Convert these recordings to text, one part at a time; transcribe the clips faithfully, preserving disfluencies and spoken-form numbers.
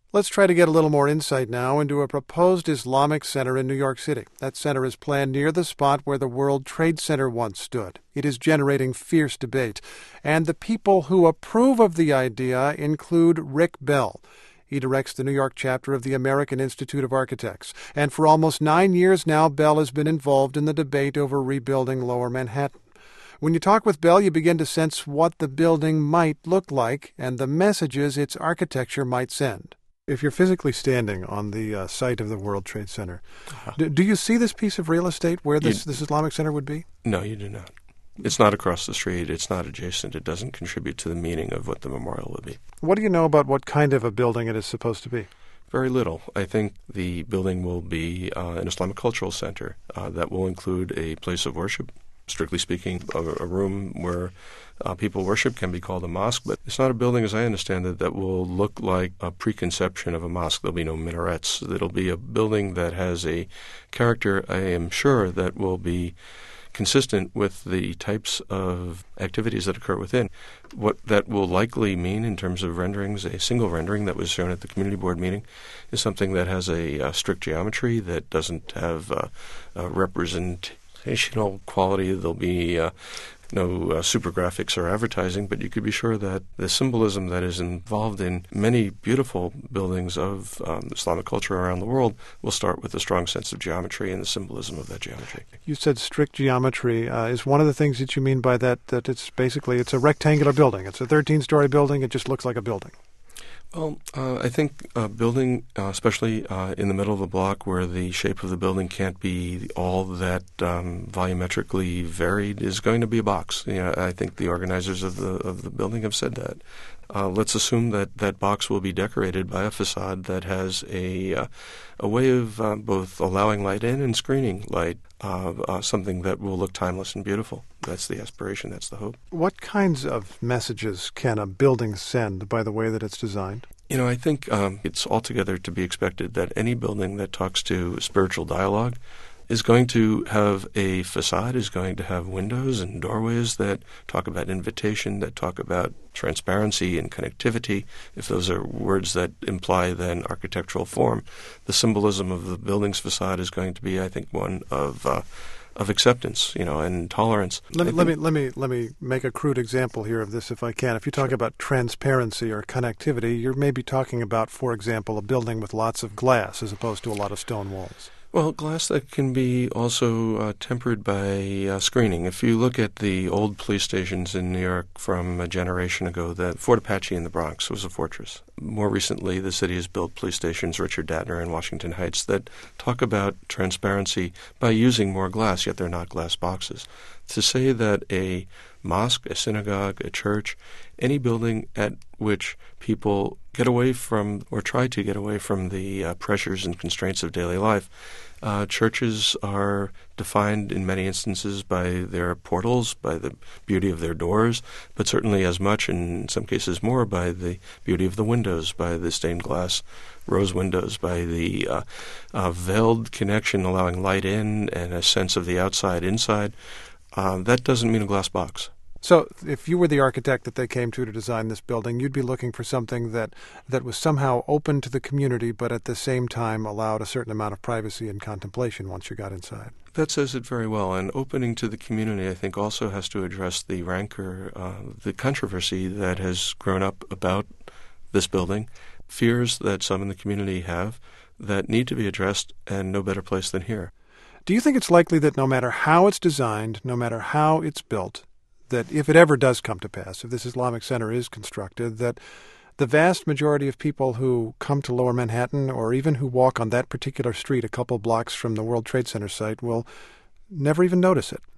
Let's try to get a little more insight now into a proposed Islamic center in New York City. That center is planned near the spot where the World Trade Center once stood. It is generating fierce debate. And the people who approve of the idea include Rick Bell. He directs the New York chapter of the American Institute of Architects. And for almost nine years now, Bell has been involved in the debate over rebuilding Lower Manhattan. When you talk with Bell, you begin to sense what the building might look like and the messages its architecture might send. If you're physically standing on the uh, site of the World Trade Center, uh-huh. do, do you see this piece of real estate where this, you, this Islamic Center would be? No, you do not. It's not across the street. It's not adjacent. It doesn't contribute to the meaning of what the memorial would be. What do you know about what kind of a building it is supposed to be? Very little. I think the building will be uh, an Islamic cultural center uh, that will include a place of worship. Strictly speaking, a, a room where uh, people worship can be called a mosque, but it's not a building, as I understand it, that will look like a preconception of a mosque. There'll be no minarets. It'll be a building that has a character, I am sure, that will be consistent with the types of activities that occur within. What that will likely mean in terms of renderings, a single rendering that was shown at the community board meeting, is something that has a, a strict geometry, that doesn't have uh, a representation quality. There'll be uh, no uh, super graphics or advertising, but you could be sure that the symbolism that is involved in many beautiful buildings of um, Islamic culture around the world will start with a strong sense of geometry and the symbolism of that geometry. You said strict geometry. Uh, is one of the things that you mean by that that it's basically it's a rectangular building? It's a thirteen-story building. It just looks like a building. Well, uh, I think uh, building, uh, especially uh, in the middle of a block where the shape of the building can't be all that um, volumetrically varied, is going to be a box. You know, I think the organizers of the of the building have said that. Uh, let's assume that that box will be decorated by a facade that has a uh, a way of uh, both allowing light in and screening light, uh, uh, something that will look timeless and beautiful. That's the aspiration. That's the hope. What kinds of messages can a building send by the way that it's designed? You know, I think um, it's altogether to be expected that any building that talks to spiritual dialogue is going to have a facade, is going to have windows and doorways that talk about invitation, that talk about transparency and connectivity. If those are words that imply then architectural form, the symbolism of the building's facade is going to be, I think, one of uh, of acceptance, you know, and tolerance. Let me, let me let me let me make a crude example here of this, if I can. If you talk sure. about transparency or connectivity, you're maybe talking about, for example, a building with lots of glass as opposed to a lot of stone walls. Well, glass that can be also uh, tempered by uh, screening. If you look at the old police stations in New York from a generation ago, the Fort Apache in the Bronx was a fortress. More recently, the city has built police stations, Richard Datner in Washington Heights, that talk about transparency by using more glass, yet they're not glass boxes. To say that a mosque, a synagogue, a church, any building at which people get away from or try to get away from the uh, pressures and constraints of daily life, uh, churches are defined in many instances by their portals, by the beauty of their doors, but certainly as much, and in some cases more, by the beauty of the windows, by the stained glass rose windows, by the uh, uh, veiled connection allowing light in and a sense of the outside inside. Uh, that doesn't mean a glass box. So if you were the architect that they came to to design this building, you'd be looking for something that, that was somehow open to the community, but at the same time allowed a certain amount of privacy and contemplation once you got inside. That says it very well. And opening to the community, I think, also has to address the rancor, uh, the controversy that has grown up about this building, fears that some in the community have that need to be addressed, and no better place than here. Do you think it's likely that no matter how it's designed, no matter how it's built, that if it ever does come to pass, if this Islamic Center is constructed, that the vast majority of people who come to Lower Manhattan or even who walk on that particular street a couple blocks from the World Trade Center site will never even notice it?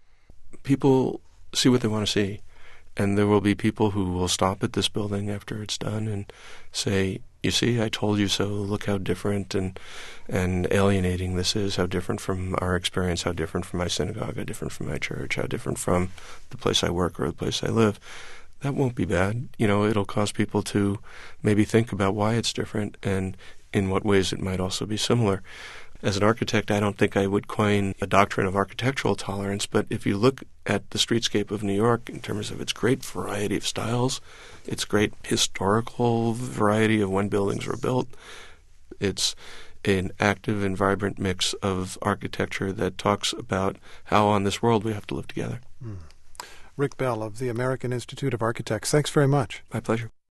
People see what they want to see, and there will be people who will stop at this building after it's done and say, you see, I told you so, look how different and and alienating this is, how different from our experience, how different from my synagogue, how different from my church, how different from the place I work or the place I live. That won't be bad. You know, it'll cause people to maybe think about why it's different and in what ways it might also be similar. As an architect, I don't think I would coin a doctrine of architectural tolerance, but if you look at the streetscape of New York in terms of its great variety of styles, its great historical variety of when buildings were built, it's an active and vibrant mix of architecture that talks about how on this world we have to live together. Mm. Rick Bell of the American Institute of Architects, thanks very much. My pleasure.